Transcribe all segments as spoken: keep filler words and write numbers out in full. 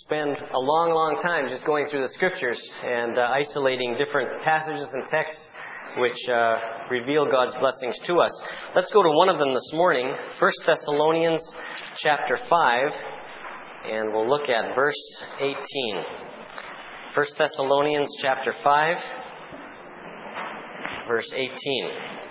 spend a long, long time just going through the Scriptures and uh, isolating different passages and texts which uh, reveal God's blessings to us. Let's go to one of them this morning, First Thessalonians chapter five, and we'll look at verse eighteen. First Thessalonians chapter five, verse eighteen.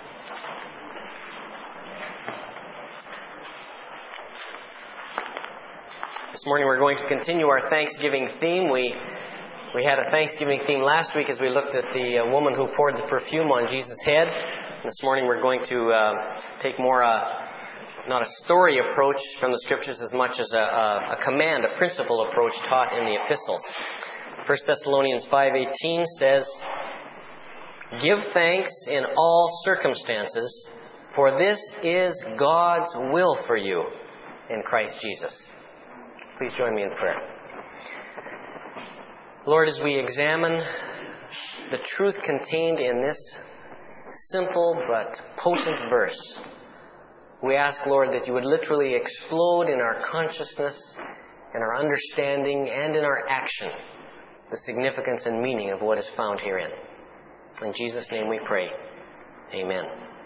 This morning we're going to continue our Thanksgiving theme. We we had a Thanksgiving theme last week as we looked at the uh, woman who poured the perfume on Jesus' head. This morning we're going to uh, take more uh, not a story approach from the Scriptures as much as a, a, a command, a principle approach taught in the epistles. First Thessalonians five eighteen says, "Give thanks in all circumstances, for this is God's will for you in Christ Jesus." Please join me in prayer. Lord, as we examine the truth contained in this simple but potent verse, we ask, Lord, that you would literally explode in our consciousness, in our understanding, and in our action the significance and meaning of what is found herein. In Jesus' name we pray. Amen.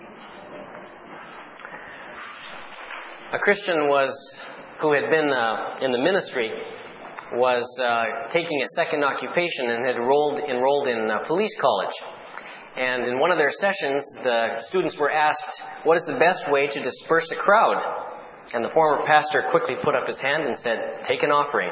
A Christian was who had been uh, in the ministry was uh, taking a second occupation and had enrolled, enrolled in uh, police college. And in one of their sessions, the students were asked, what is the best way to disperse a crowd? And the former pastor quickly put up his hand and said, take an offering.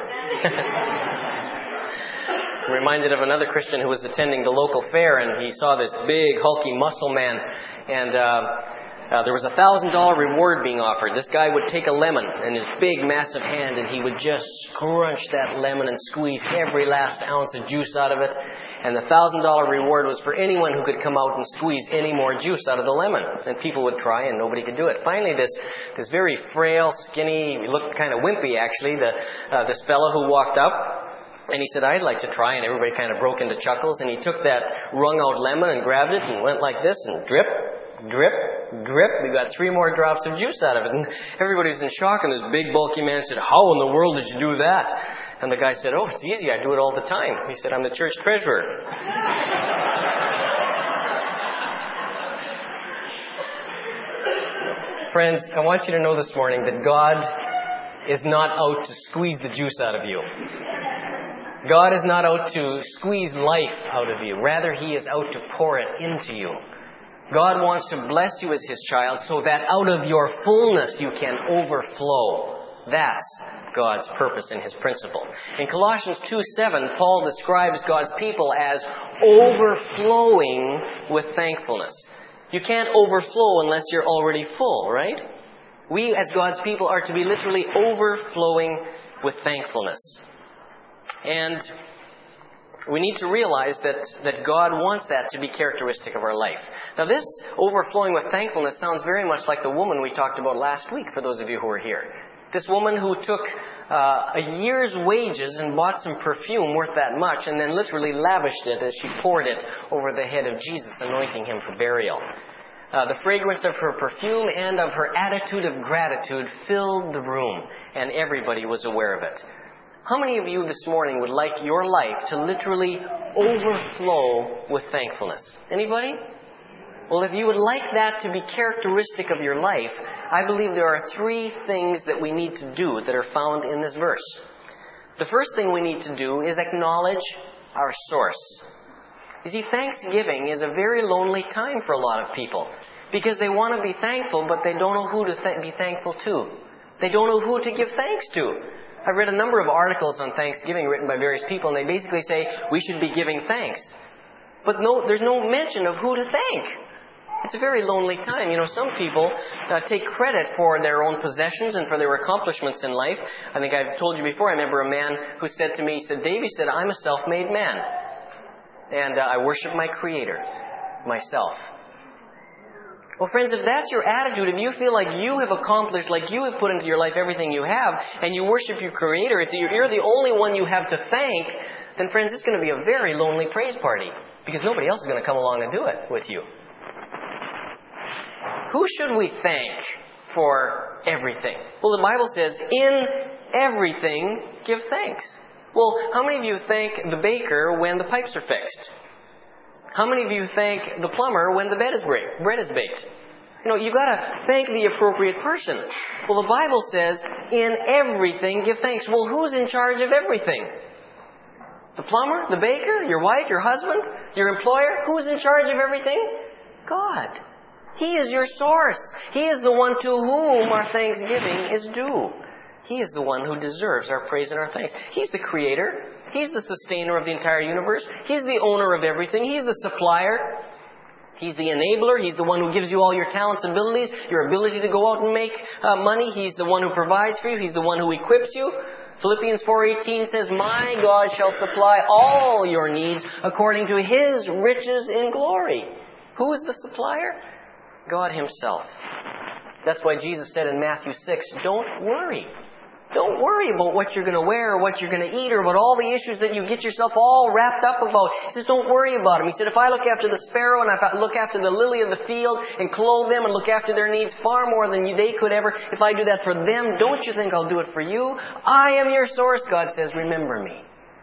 I'm reminded of another Christian who was attending the local fair, and he saw this big, hulky muscle man, and uh, Uh, there was a thousand dollar reward being offered. This guy would take a lemon in his big, massive hand, and he would just scrunch that lemon and squeeze every last ounce of juice out of it. And the thousand dollar reward was for anyone who could come out and squeeze any more juice out of the lemon. And people would try, and nobody could do it. Finally, this this very frail, skinny, he looked kind of wimpy actually, the uh, this fellow who walked up. And he said, I'd like to try, and everybody kind of broke into chuckles. And he took that wrung-out lemon and grabbed it and went like this and drip, drip, drip. We got three more drops of juice out of it. And everybody was in shock, and this big, bulky man said, how in the world did you do that? And the guy said, oh, it's easy. I do it all the time. He said, I'm the church treasurer. Friends, I want you to know this morning that God is not out to squeeze the juice out of you. God is not out to squeeze life out of you. Rather, He is out to pour it into you. God wants to bless you as His child so that out of your fullness you can overflow. That's God's purpose and His principle. In Colossians two seven, Paul describes God's people as overflowing with thankfulness. You can't overflow unless you're already full, right? We as God's people are to be literally overflowing with thankfulness. And we need to realize that, that God wants that to be characteristic of our life. Now this overflowing with thankfulness sounds very much like the woman we talked about last week, for those of you who were here. This woman who took uh, a year's wages and bought some perfume worth that much and then literally lavished it as she poured it over the head of Jesus, anointing Him for burial. Uh, the fragrance of her perfume and of her attitude of gratitude filled the room, and everybody was aware of it. How many of you this morning would like your life to literally overflow with thankfulness? Anybody? Well, if you would like that to be characteristic of your life, I believe there are three things that we need to do that are found in this verse. The first thing we need to do is acknowledge our source. You see, Thanksgiving is a very lonely time for a lot of people because they want to be thankful, but they don't know who to th- be thankful to. They don't know who to give thanks to. I've read a number of articles on Thanksgiving written by various people, and they basically say we should be giving thanks. But no, there's no mention of who to thank. It's a very lonely time. You know, some people uh, take credit for their own possessions and for their accomplishments in life. I think I've told you before, I remember a man who said to me, he said, Dave, he said, I'm a self-made man. And uh, I worship my Creator, myself. Well, friends, if that's your attitude, if you feel like you have accomplished, like you have put into your life everything you have, and you worship your Creator, if you're the only one you have to thank, then, friends, it's going to be a very lonely praise party because nobody else is going to come along and do it with you. Who should we thank for everything? Well, the Bible says, in everything, give thanks. Well, how many of you thank the baker when the pipes are fixed? How many of you thank the plumber when the bed is break, bread is baked? You know, you've got to thank the appropriate person. Well, the Bible says, in everything give thanks. Well, who's in charge of everything? The plumber? The baker? Your wife? Your husband? Your employer? Who's in charge of everything? God. He is your source. He is the one to whom our thanksgiving is due. He is the one who deserves our praise and our thanks. He's the creator. He's the sustainer of the entire universe. He's the owner of everything. He's the supplier. He's the enabler. He's the one who gives you all your talents and abilities, your ability to go out and make uh, money. He's the one who provides for you. He's the one who equips you. Philippians four eighteen says, "My God shall supply all your needs according to His riches in glory." Who is the supplier? God Himself. That's why Jesus said in Matthew six, don't worry. Don't worry about what you're going to wear or what you're going to eat or about all the issues that you get yourself all wrapped up about. He says, don't worry about them. He said, if I look after the sparrow and if I look after the lily of the field and clothe them and look after their needs far more than they could ever, if I do that for them, don't you think I'll do it for you? I am your source, God says, remember me.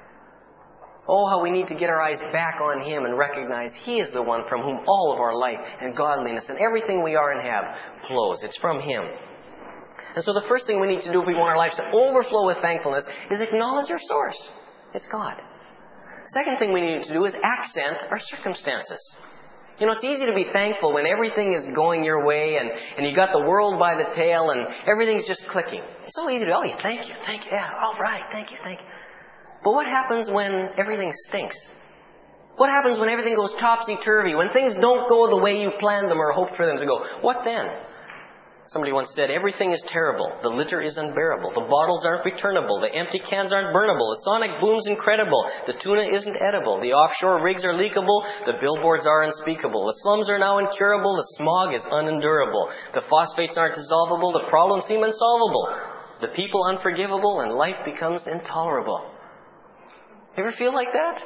Oh, how we need to get our eyes back on Him and recognize He is the one from whom all of our life and godliness and everything we are and have flows. It's from Him. And so the first thing we need to do if we want our lives to overflow with thankfulness is acknowledge our source. It's God. Second thing we need to do is accent our circumstances. You know, it's easy to be thankful when everything is going your way and, and you got the world by the tail and everything's just clicking. It's so easy to, oh, yeah, thank you, thank you, yeah, all right, thank you, thank you. But what happens when everything stinks? What happens when everything goes topsy-turvy? When things don't go the way you planned them or hoped for them to go? What then? Somebody once said, everything is terrible. The litter is unbearable. The bottles aren't returnable. The empty cans aren't burnable. The sonic boom's incredible. The tuna isn't edible. The offshore rigs are leakable. The billboards are unspeakable. The slums are now incurable. The smog is unendurable. The phosphates aren't dissolvable. The problems seem unsolvable. The people unforgivable, and life becomes intolerable. You ever feel like that?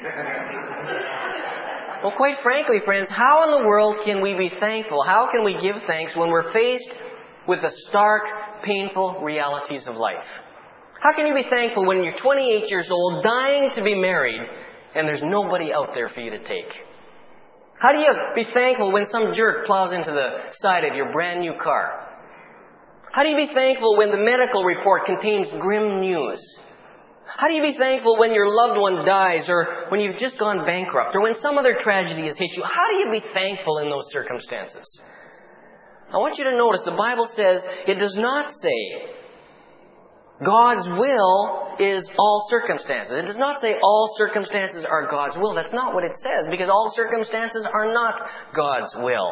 Well, quite frankly, friends, how in the world can we be thankful? How can we give thanks when we're faced with the stark, painful realities of life? How can you be thankful when you're twenty-eight years old, dying to be married, and there's nobody out there for you to take? How do you be thankful when some jerk plows into the side of your brand new car? How do you be thankful when the medical report contains grim news? How do you be thankful when your loved one dies or when you've just gone bankrupt or when some other tragedy has hit you? How do you be thankful in those circumstances? I want you to notice the Bible says it does not say God's will is all circumstances. It does not say all circumstances are God's will. That's not what it says, because all circumstances are not God's will.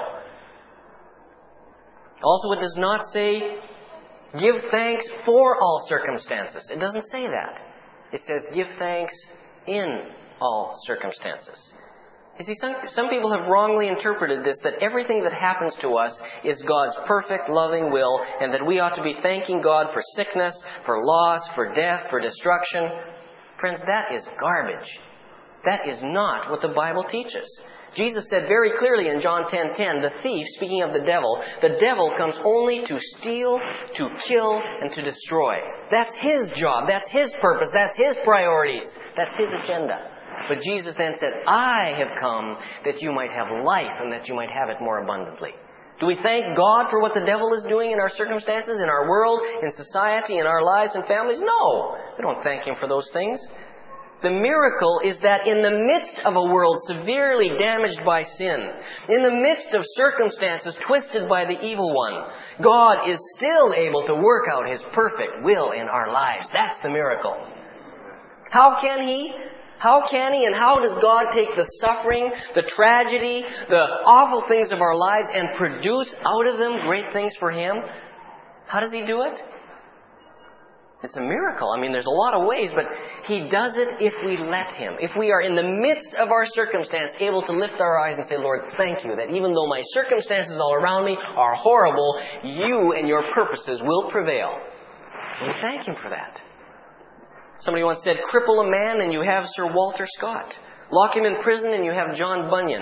Also, it does not say give thanks for all circumstances. It doesn't say that. It says, give thanks in all circumstances. You see, some, some people have wrongly interpreted this, that everything that happens to us is God's perfect, loving will, and that we ought to be thanking God for sickness, for loss, for death, for destruction. Friends, that is garbage. That is not what the Bible teaches. Jesus said very clearly in John ten ten, the thief, speaking of the devil, the devil comes only to steal, to kill, and to destroy. That's his job. That's his purpose. That's his priorities. That's his agenda. But Jesus then said, I have come that you might have life and that you might have it more abundantly. Do we thank God for what the devil is doing in our circumstances, in our world, in society, in our lives and families? No. We don't thank Him for those things. The miracle is that in the midst of a world severely damaged by sin, in the midst of circumstances twisted by the evil one, God is still able to work out His perfect will in our lives. That's the miracle. How can He? How can He and how does God take the suffering, the tragedy, the awful things of our lives and produce out of them great things for Him? How does He do it? It's a miracle. I mean, there's a lot of ways, but He does it if we let Him. If we are in the midst of our circumstance, able to lift our eyes and say, Lord, thank you that even though my circumstances all around me are horrible, you and your purposes will prevail. And we thank Him for that. Somebody once said, cripple a man and you have Sir Walter Scott. Lock him in prison and you have John Bunyan.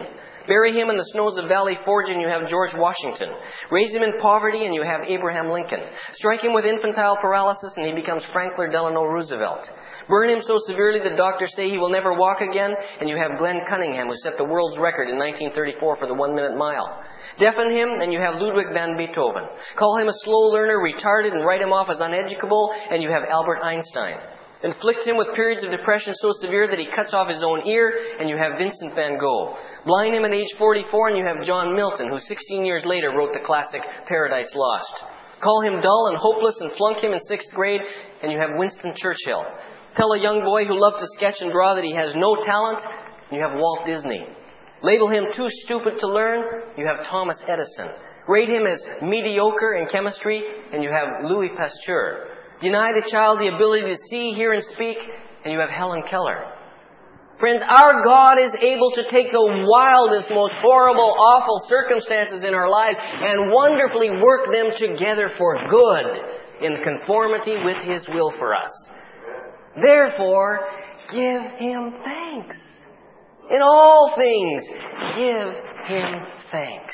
Bury him in the snows of Valley Forge and you have George Washington. Raise him in poverty and you have Abraham Lincoln. Strike him with infantile paralysis and he becomes Franklin Delano Roosevelt. Burn him so severely that doctors say he will never walk again, and you have Glenn Cunningham, who set the world's record in nineteen thirty-four for the one-minute mile. Deafen him, and you have Ludwig van Beethoven. Call him a slow learner, retarded, and write him off as uneducable, and you have Albert Einstein. Inflict him with periods of depression so severe that he cuts off his own ear, and you have Vincent van Gogh. Blind him at age forty-four, and you have John Milton, who sixteen years later wrote the classic Paradise Lost. Call him dull and hopeless and flunk him in sixth grade, and you have Winston Churchill. Tell a young boy who loved to sketch and draw that he has no talent, you have Walt Disney. Label him too stupid to learn, you have Thomas Edison. Rate him as mediocre in chemistry, and you have Louis Pasteur. Deny the child the ability to see, hear, and speak, and you have Helen Keller. Friends, our God is able to take the wildest, most horrible, awful circumstances in our lives and wonderfully work them together for good in conformity with His will for us. Therefore, give Him thanks. In all things, give Him thanks.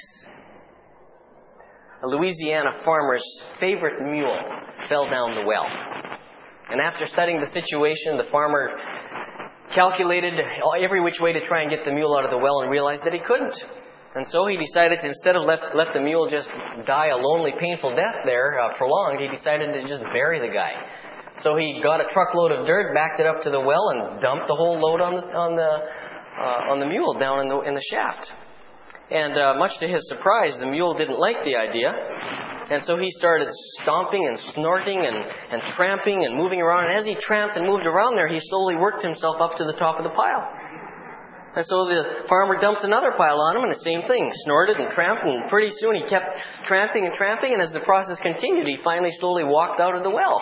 A Louisiana farmer's favorite mule fell down the well. And after studying the situation, the farmer calculated every which way to try and get the mule out of the well and realized that he couldn't. And so he decided to, instead of let, let the mule just die a lonely, painful death there, uh, prolonged, he decided to just bury the guy. So he got a truckload of dirt, backed it up to the well, and dumped the whole load on the on the uh, on the mule down in the in the shaft. And uh, much to his surprise, the mule didn't like the idea, and so he started stomping and snorting and and tramping and moving around. And as he tramped and moved around there, he slowly worked himself up to the top of the pile. And so the farmer dumped another pile on him, and the same thing, snorted and tramped, and pretty soon he kept tramping and tramping, and as the process continued, he finally slowly walked out of the well.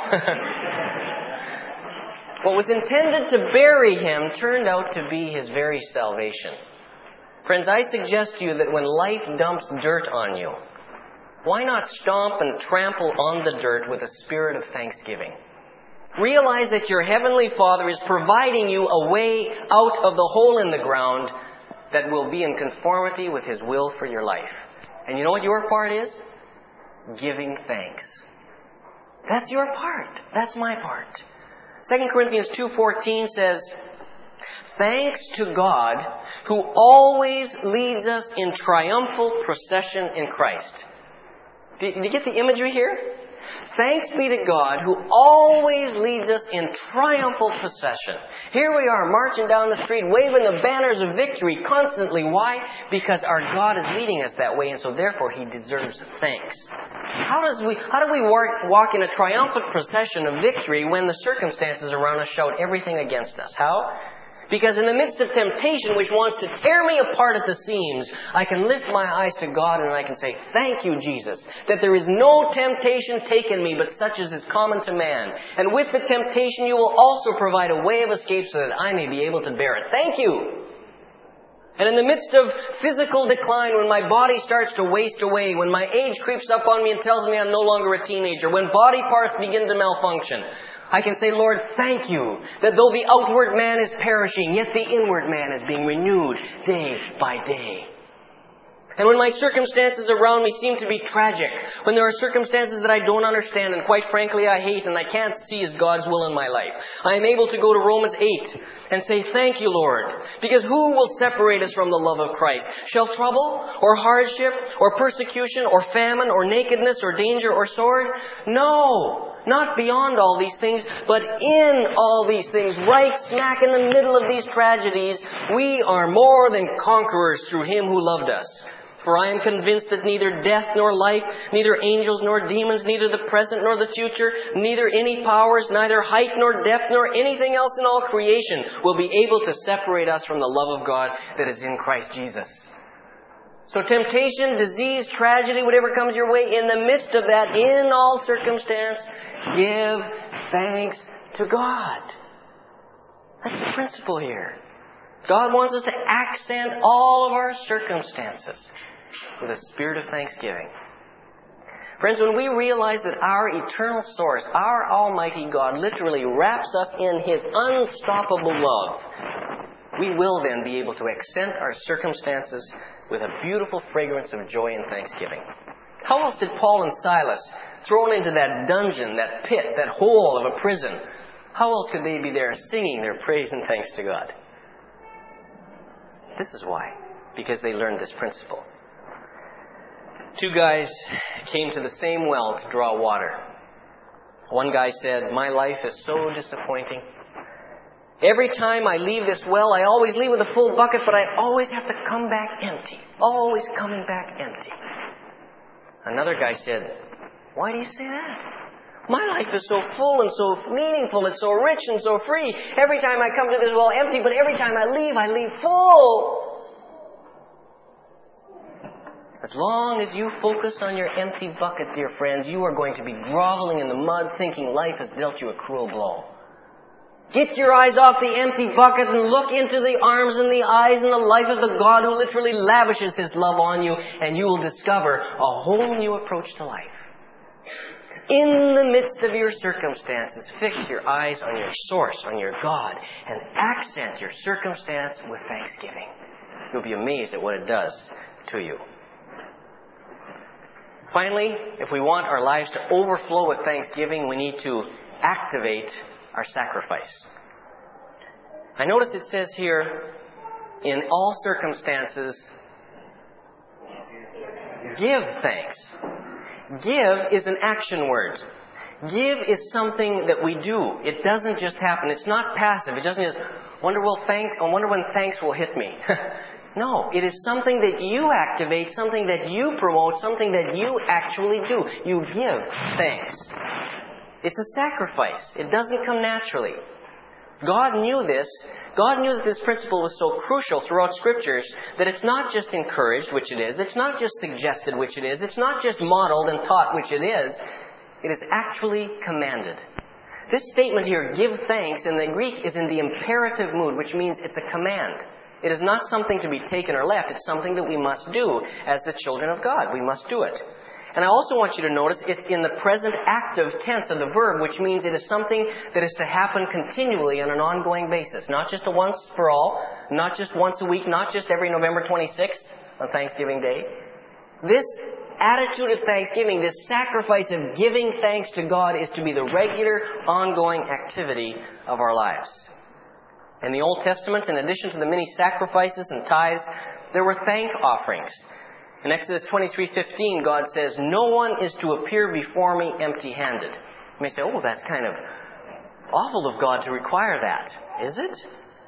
What was intended to bury him turned out to be his very salvation. Friends, I suggest to you that when life dumps dirt on you, why not stomp and trample on the dirt with a spirit of thanksgiving? Realize that your Heavenly Father is providing you a way out of the hole in the ground that will be in conformity with His will for your life. And you know what your part is? Giving thanks. That's your part. That's my part. Second Corinthians two fourteen says, "Thanks to God who always leads us in triumphal procession in Christ." Do you get the imagery here? Thanks be to God who always leads us in triumphal procession. Here we are marching down the street, waving the banners of victory constantly. Why? Because our God is leading us that way, and so therefore He deserves thanks. How does we, how do we walk, walk in a triumphant procession of victory when the circumstances around us shout everything against us? How? Because in the midst of temptation which wants to tear me apart at the seams, I can lift my eyes to God and I can say, "Thank you, Jesus, that there is no temptation taken me but such as is common to man. And with the temptation you will also provide a way of escape so that I may be able to bear it. Thank you." And in the midst of physical decline, when my body starts to waste away, when my age creeps up on me and tells me I'm no longer a teenager, when body parts begin to malfunction, I can say, "Lord, thank you that though the outward man is perishing, yet the inward man is being renewed day by day." And when my circumstances around me seem to be tragic, when there are circumstances that I don't understand and quite frankly I hate and I can't see as God's will in my life, I am able to go to Romans eight and say, "Thank you, Lord, because who will separate us from the love of Christ? Shall trouble or hardship or persecution or famine or nakedness or danger or sword? No. Not beyond all these things, but in all these things, right smack in the middle of these tragedies, we are more than conquerors through Him who loved us. For I am convinced that neither death nor life, neither angels nor demons, neither the present nor the future, neither any powers, neither height nor depth nor anything else in all creation will be able to separate us from the love of God that is in Christ Jesus." So temptation, disease, tragedy, whatever comes your way, in the midst of that, in all circumstance, give thanks to God. That's the principle here. God wants us to accent all of our circumstances with a spirit of thanksgiving. Friends, when we realize that our eternal source, our Almighty God, literally wraps us in His unstoppable love, we will then be able to accent our circumstances with a beautiful fragrance of joy and thanksgiving. How else did Paul and Silas, thrown into that dungeon, that pit, that hole of a prison, how else could they be there singing their praise and thanks to God? This is why. Because they learned this principle. Two guys came to the same well to draw water. One guy said, "My life is so disappointing. Every time I leave this well, I always leave with a full bucket, but I always have to come back empty. Always coming back empty." Another guy said, "Why do you say that? My life is so full and so meaningful and so rich and so free. Every time I come to this well empty, but every time I leave, I leave full." As long as you focus on your empty bucket, dear friends, you are going to be groveling in the mud thinking life has dealt you a cruel blow. Get your eyes off the empty bucket and look into the arms and the eyes and the life of the God who literally lavishes His love on you, and you will discover a whole new approach to life. In the midst of your circumstances, fix your eyes on your source, on your God, and accent your circumstance with thanksgiving. You'll be amazed at what it does to you. Finally, if we want our lives to overflow with thanksgiving, we need to activate our sacrifice. I notice it says here, in all circumstances, give thanks. Give is an action word. Give is something that we do. It doesn't just happen. It's not passive. It doesn't just, wonder, will thank, I wonder when thanks will hit me. No, it is something that you activate, something that you promote, something that you actually do. You give thanks. It's a sacrifice. It doesn't come naturally. God knew this. God knew that this principle was so crucial throughout Scriptures that it's not just encouraged, which it is. It's not just suggested, which it is. It's not just modeled and taught, which it is. It is actually commanded. This statement here, give thanks, in the Greek is in the imperative mood, which means it's a command. It is not something to be taken or left. It's something that we must do as the children of God. We must do it. And I also want you to notice it's in the present active tense of the verb, which means it is something that is to happen continually on an ongoing basis. Not just a once for all, not just once a week, not just every November twenty-sixth on Thanksgiving Day. This attitude of thanksgiving, this sacrifice of giving thanks to God, is to be the regular, ongoing activity of our lives. In the Old Testament, in addition to the many sacrifices and tithes, there were thank offerings. In Exodus twenty-three fifteen, God says, "No one is to appear before me empty-handed." You may say, "Oh, that's kind of awful of God to require that." Is it?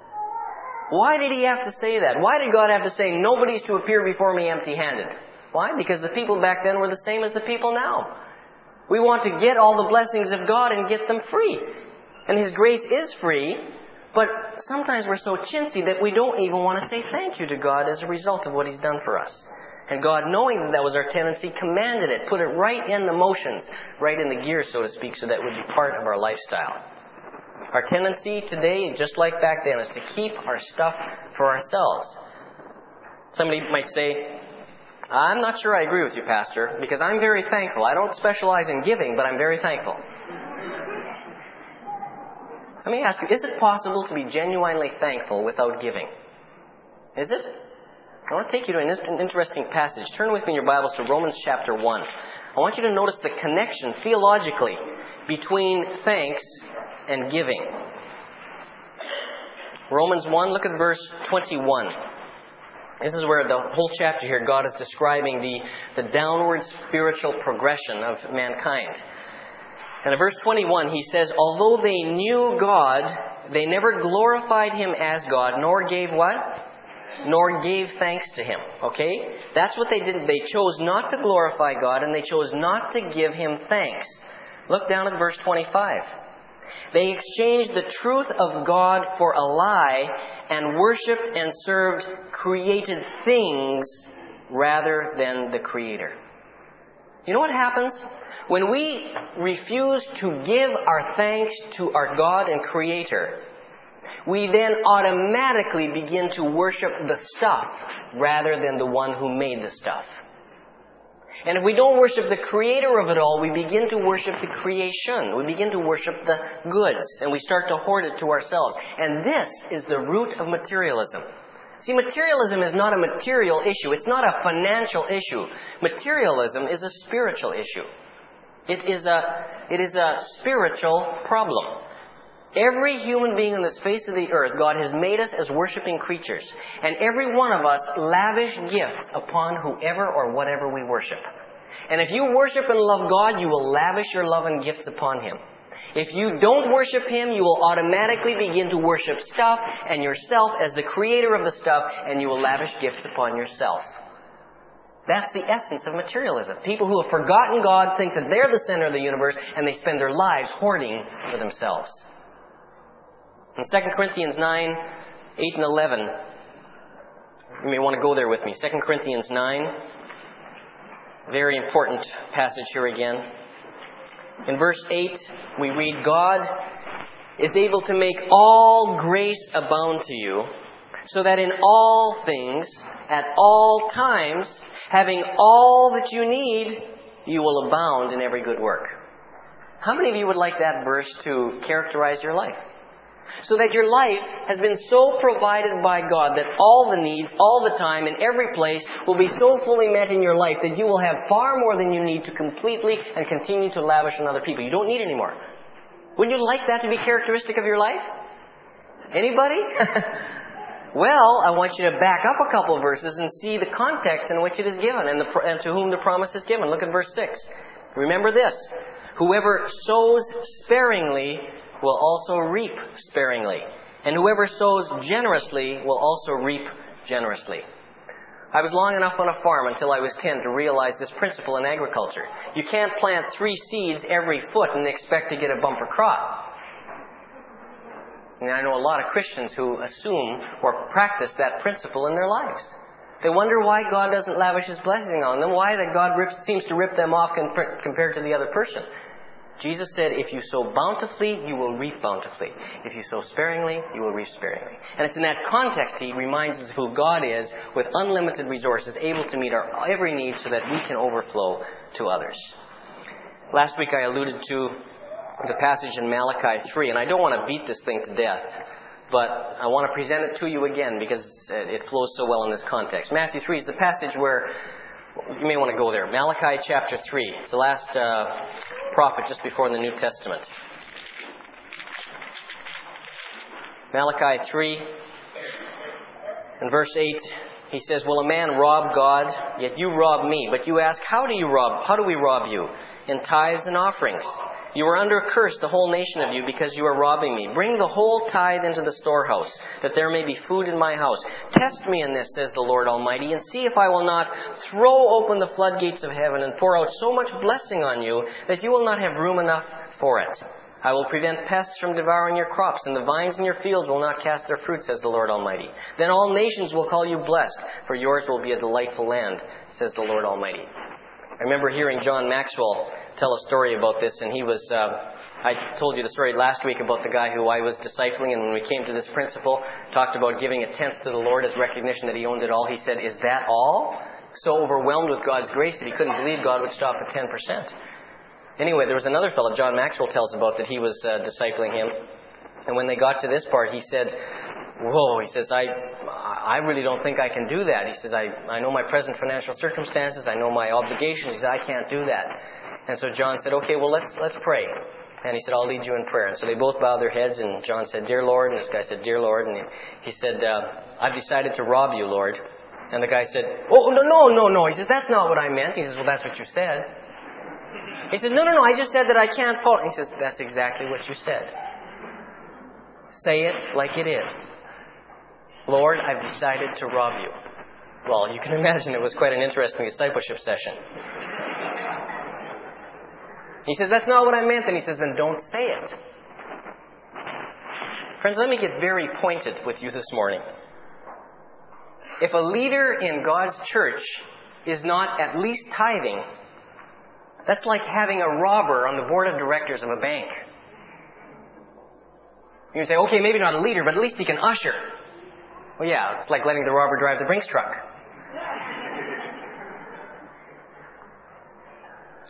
Why did He have to say that? Why did God have to say, "Nobody's to appear before me empty-handed"? Why? Because the people back then were the same as the people now. We want to get all the blessings of God and get them free. And His grace is free. But sometimes we're so chintzy that we don't even want to say thank you to God as a result of what He's done for us. And God, knowing that that was our tendency, commanded it, put it right in the motions, right in the gear, so to speak, so that it would be part of our lifestyle. Our tendency today, just like back then, is to keep our stuff for ourselves. Somebody might say, "I'm not sure I agree with you, Pastor, because I'm very thankful. I don't specialize in giving, but I'm very thankful." Let me ask you, is it possible to be genuinely thankful without giving? Is it? I want to take you to an interesting passage. Turn with me in your Bibles to Romans chapter one. I want you to notice the connection theologically between thanks and giving. Romans one, look at verse twenty-one. This is where the whole chapter here, God is describing the, the downward spiritual progression of mankind. And in verse twenty-one, he says, "Although they knew God, they never glorified Him as God, nor gave what? Nor gave thanks to Him." Okay? That's what they did. They chose not to glorify God, and they chose not to give Him thanks. Look down at verse twenty-five. "They exchanged the truth of God for a lie, and worshipped and served created things rather than the Creator." You know what happens? When we refuse to give our thanks to our God and Creator, we then automatically begin to worship the stuff rather than the one who made the stuff. And if we don't worship the Creator of it all, we begin to worship the creation. We begin to worship the goods, and we start to hoard it to ourselves. And this is the root of materialism. See, materialism is not a material issue. It's not a financial issue. Materialism is a spiritual issue. It is a, it is a spiritual problem. Every human being on the face of the earth, God has made us as worshiping creatures. And every one of us lavish gifts upon whoever or whatever we worship. And if you worship and love God, you will lavish your love and gifts upon Him. If you don't worship Him, you will automatically begin to worship stuff and yourself as the creator of the stuff, and you will lavish gifts upon yourself. That's the essence of materialism. People who have forgotten God think that they're the center of the universe, and they spend their lives hoarding for themselves. In Second Corinthians nine, eight and eleven, you may want to go there with me. Second Corinthians nine, very important passage here again. In verse eight, we read, God is able to make all grace abound to you, so that in all things, at all times, having all that you need, you will abound in every good work. How many of you would like that verse to characterize your life? So that your life has been so provided by God that all the needs, all the time, in every place will be so fully met in your life that you will have far more than you need to completely and continue to lavish on other people. You don't need any more. Wouldn't you like that to be characteristic of your life? Anybody? Well, I want you to back up a couple of verses and see the context in which it is given and, the, and to whom the promise is given. Look at verse six. Remember this. Whoever sows sparingly will also reap sparingly. And whoever sows generously will also reap generously. I was long enough on a farm until I was ten to realize this principle in agriculture. You can't plant three seeds every foot and expect to get a bumper crop. And I know a lot of Christians who assume or practice that principle in their lives. They wonder why God doesn't lavish His blessing on them, why that God rips, seems to rip them off compared to the other person. Jesus said, if you sow bountifully, you will reap bountifully. If you sow sparingly, you will reap sparingly. And it's in that context He reminds us of who God is, with unlimited resources, able to meet our every need so that we can overflow to others. Last week I alluded to the passage in Malachi three, and I don't want to beat this thing to death, but I want to present it to you again because it flows so well in this context. Matthew three is the passage where you may want to go there. Malachi chapter three, the last uh, prophet just before the New Testament. Malachi three, in verse eight, he says, will a man rob God? Yet you rob me. But you ask, how do you rob? How do we rob you? In tithes and offerings. You are under a curse, the whole nation of you, because you are robbing me. Bring the whole tithe into the storehouse, that there may be food in my house. Test me in this, says the Lord Almighty, and see if I will not throw open the floodgates of heaven and pour out so much blessing on you that you will not have room enough for it. I will prevent pests from devouring your crops, and the vines in your fields will not cast their fruit, says the Lord Almighty. Then all nations will call you blessed, for yours will be a delightful land, says the Lord Almighty. I remember hearing John Maxwell tell a story about this, and he was, uh, I told you the story last week about the guy who I was discipling, and when we came to this principle, talked about giving a tenth to the Lord as recognition that He owned it all. He said, is that all? So overwhelmed with God's grace that he couldn't believe God would stop at ten percent. Anyway, there was another fellow, John Maxwell tells about, that he was uh, discipling him, and when they got to this part, he said, whoa, he says, I I really don't think I can do that. He says, I, I know my present financial circumstances, I know my obligations, he said, I can't do that. And so John said, okay, well, let's let's pray. And he said, I'll lead you in prayer. And so they both bowed their heads, and John said, Dear Lord, and this guy said, Dear Lord, and he, he said, uh, I've decided to rob you, Lord. And the guy said, oh, no, no, no, no. He says, that's not what I meant. He says, well, that's what you said. He says, no, no, no, I just said that I can't follow. He says, that's exactly what you said. Say it like it is. Lord, I've decided to rob you. Well, you can imagine it was quite an interesting discipleship session. He says, that's not what I meant. And he says, then don't say it. Friends, let me get very pointed with you this morning. If a leader in God's church is not at least tithing, that's like having a robber on the board of directors of a bank. You say, okay, maybe not a leader, but at least he can usher. Well, yeah, it's like letting the robber drive the Brinks truck.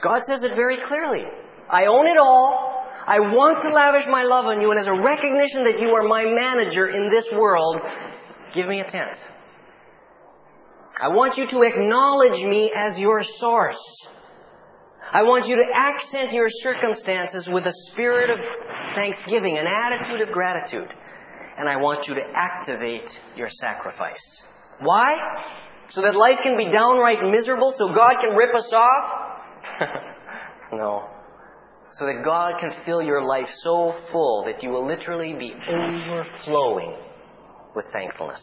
God says it very clearly. I own it all. I want to lavish my love on you, and as a recognition that you are my manager in this world, give me a tenth. I want you to acknowledge me as your source. I want you to accent your circumstances with a spirit of thanksgiving, an attitude of gratitude. And I want you to activate your sacrifice. Why? So that life can be downright miserable, so God can rip us off? No. So that God can fill your life so full that you will literally be overflowing with thankfulness.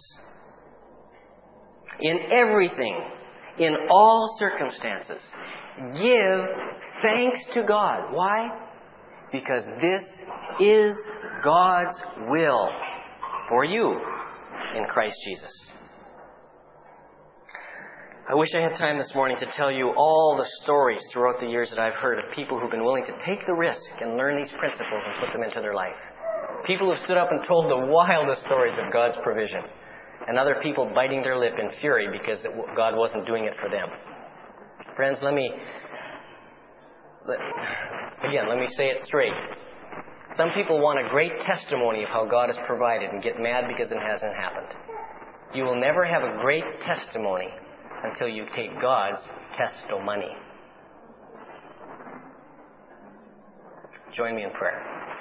In everything, in all circumstances, give thanks to God. Why? Because this is God's will for you in Christ Jesus. I wish I had time this morning to tell you all the stories throughout the years that I've heard of people who've been willing to take the risk and learn these principles and put them into their life. People who've stood up and told the wildest stories of God's provision. And other people biting their lip in fury because God wasn't doing it for them. Friends, let me... Let, again, let me say it straight. Some people want a great testimony of how God has provided and get mad because it hasn't happened. You will never have a great testimony until you take God's testimony. Join me in prayer.